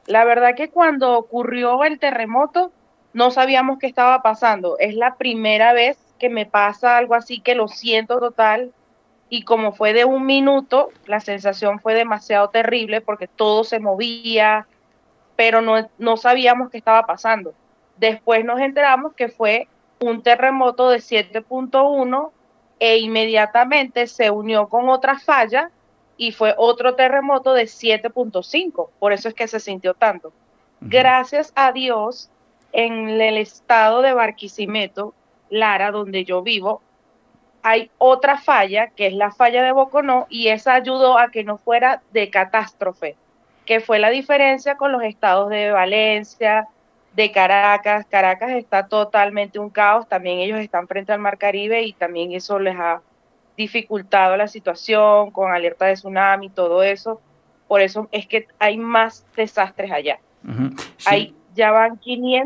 La verdad que cuando ocurrió el terremoto no sabíamos qué estaba pasando. Es la primera vez que me pasa algo así que lo siento total y como fue de un minuto, la sensación fue demasiado terrible porque todo se movía, pero no sabíamos qué estaba pasando. Después nos enteramos que fue un terremoto de 7.1 e inmediatamente se unió con otra falla y fue otro terremoto de 7.5. Por eso es que se sintió tanto. Gracias a Dios, en el estado de Barquisimeto, Lara, donde yo vivo, hay otra falla, que es la falla de Boconó, y esa ayudó a que no fuera de catástrofe, que fue la diferencia con los estados de Valencia, de Caracas. Caracas está totalmente un caos, también ellos están frente al Mar Caribe y también eso les ha dificultado la situación con alerta de tsunami, todo eso. Por eso es que hay más desastres allá. Ujú. Sí, Ya van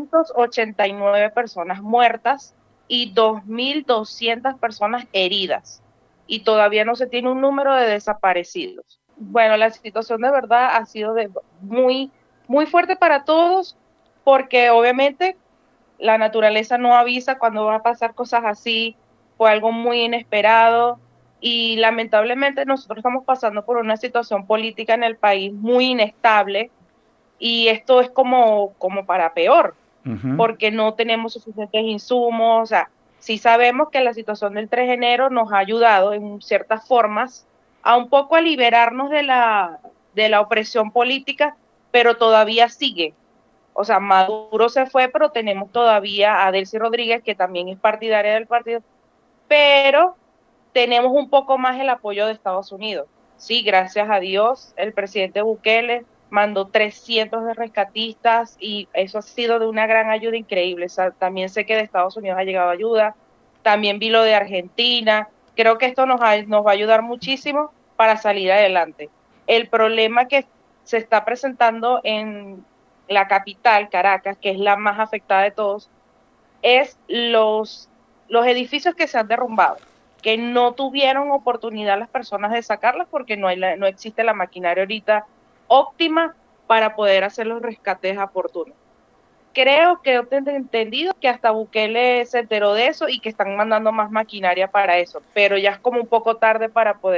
589 personas muertas y 2.200 personas heridas. Y todavía no se tiene un número de desaparecidos. Bueno, la situación de verdad ha sido muy, muy fuerte para todos porque obviamente la naturaleza no avisa cuando va a pasar cosas así, fue algo muy inesperado y lamentablemente nosotros estamos pasando por una situación política en el país muy inestable y esto es como para peor, ujú. porque no tenemos suficientes insumos, o sea, sí sabemos que la situación del 3 de enero nos ha ayudado en ciertas formas a un poco a liberarnos de la opresión política, pero todavía sigue. O sea, Maduro se fue, pero tenemos todavía a Delcy Rodríguez, que también es partidaria del partido, pero tenemos un poco más el apoyo de Estados Unidos. Sí, gracias a Dios, el presidente Bukele mandó 300 de rescatistas y eso ha sido de una gran ayuda increíble. O sea, también sé que de Estados Unidos ha llegado ayuda, también vi lo de Argentina. Creo que esto nos va a ayudar muchísimo para salir adelante. El problema que se está presentando en la capital, Caracas, que es la más afectada de todos, es los edificios que se han derrumbado, que no tuvieron oportunidad las personas de sacarlas porque no existe la maquinaria ahorita óptima para poder hacer los rescates oportunos. Creo que he entendido que hasta Bukele se enteró de eso y que están mandando más maquinaria para eso, pero ya es como un poco tarde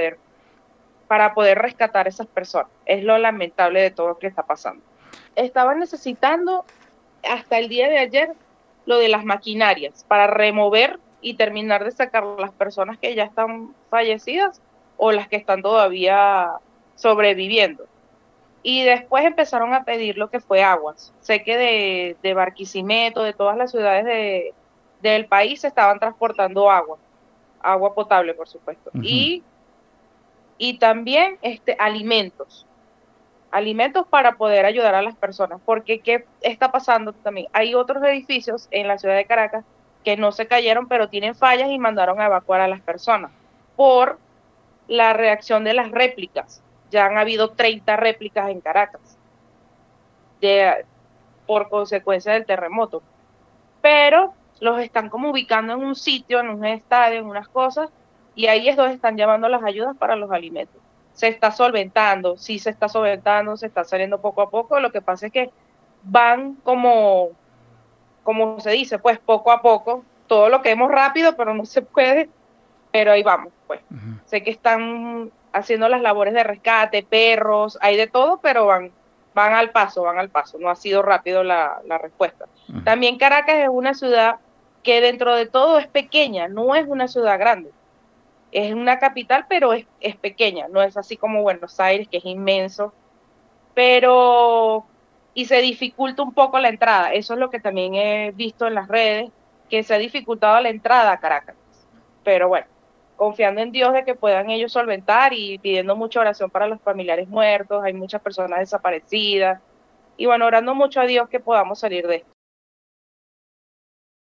para poder rescatar a esas personas. Es lo lamentable de todo lo que está pasando. Estaban necesitando hasta el día de ayer lo de las maquinarias para remover y terminar de sacar las personas que ya están fallecidas o las que están todavía sobreviviendo. Y después empezaron a pedir lo que fue aguas. Sé que de Barquisimeto, de todas las ciudades del país se estaban transportando agua potable, por supuesto. Y también alimentos para poder ayudar a las personas, porque ¿qué está pasando también? Hay otros edificios en la ciudad de Caracas que no se cayeron, pero tienen fallas y mandaron a evacuar a las personas por la reacción de las réplicas. Ya han habido 30 réplicas en Caracas de, por consecuencia del terremoto, pero los están como ubicando en un sitio, en un estadio, en unas cosas, y ahí es donde están llamando las ayudas para los alimentos. Se está solventando, sí se está solventando, se está saliendo poco a poco, lo que pasa es que van como se dice, pues poco a poco, todo lo que hemos rápido, pero no se puede, pero ahí vamos, pues. Sé que están haciendo las labores de rescate, perros, hay de todo, pero van al paso, no ha sido rápido la respuesta. También Caracas es una ciudad que dentro de todo es pequeña, no es una ciudad grande. Es una capital, pero es pequeña, no es así como Buenos Aires, que es inmenso, pero y se dificulta un poco la entrada. Eso es lo que también he visto en las redes, que se ha dificultado la entrada a Caracas. Pero bueno, confiando en Dios de que puedan ellos solventar y pidiendo mucha oración para los familiares muertos, hay muchas personas desaparecidas, y bueno, orando mucho a Dios que podamos salir de esto.